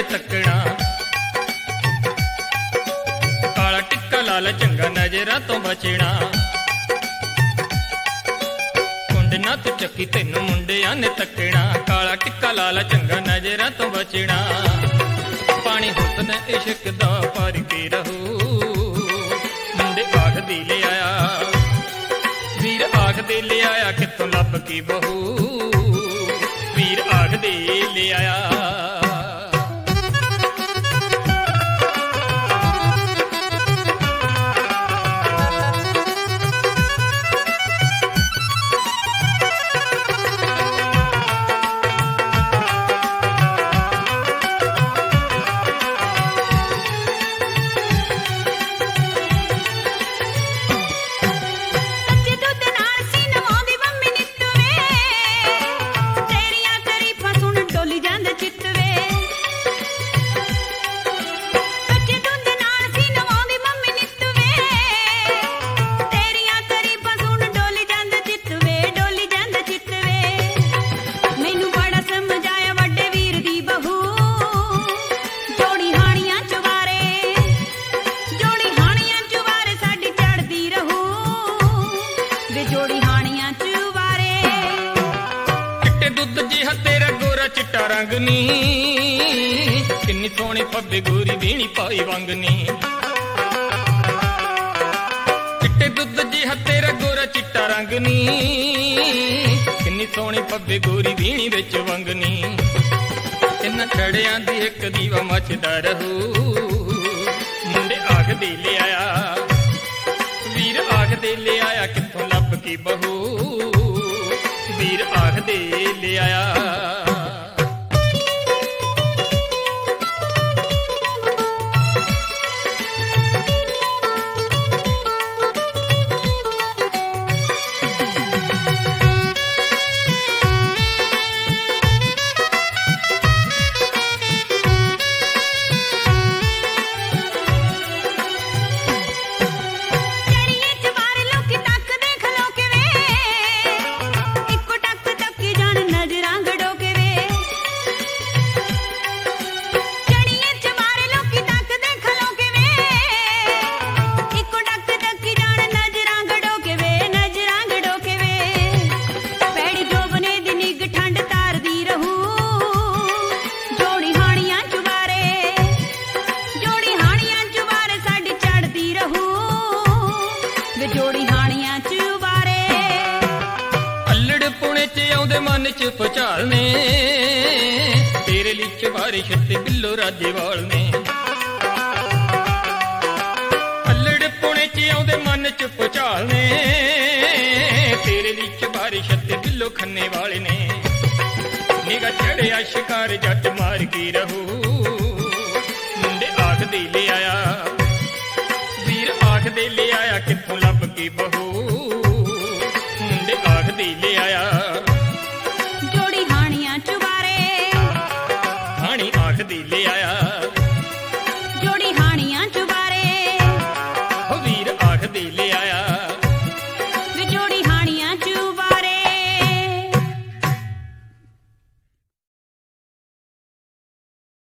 तकना काला टिक्का लाल चंगा नजरां तो बचना कुंड ना तू चक्की तेनू मुंडियां ने तकना काला टिक्का लाल चंगा नजरां तो बचना पानी हुस्न इश्क दा भर के रहू मुंडे आखदी ले आया वीर आखदे ले आया कित्थों लभ की बहू वीर आखदे ले आया किन्नी सोहनी पब्बे गोरी बीणी पाई वंगनी चिट्टे दुध जिहा तेरा गोरा चिट्टा रंग नी किन्नी सोहनी पब्बे गोरी बीणी विच वंगनी इन्हां छड़ियां दी इक दीवा मचदा रहू मुंडे आखदे ले आया वीर आखदे ले आया कित्थों लभ की बहू वीर आखदे ले आया मन च भुचाल ने तेरे लिए चबारे छत्ते बिल्लो राजेवाल ने अल्लड़ पुणे च आउंदे मन च भुचाल ने तेरे लिए चबारे छत्ते बिल्लो खन्ने वाले ने निगा चढ़िया शिकार जट मार के रहू मुंडे आखदे ले आया वीर आखदे ले आया कित्थों लभ की बहू मुंडे आखदे ले आया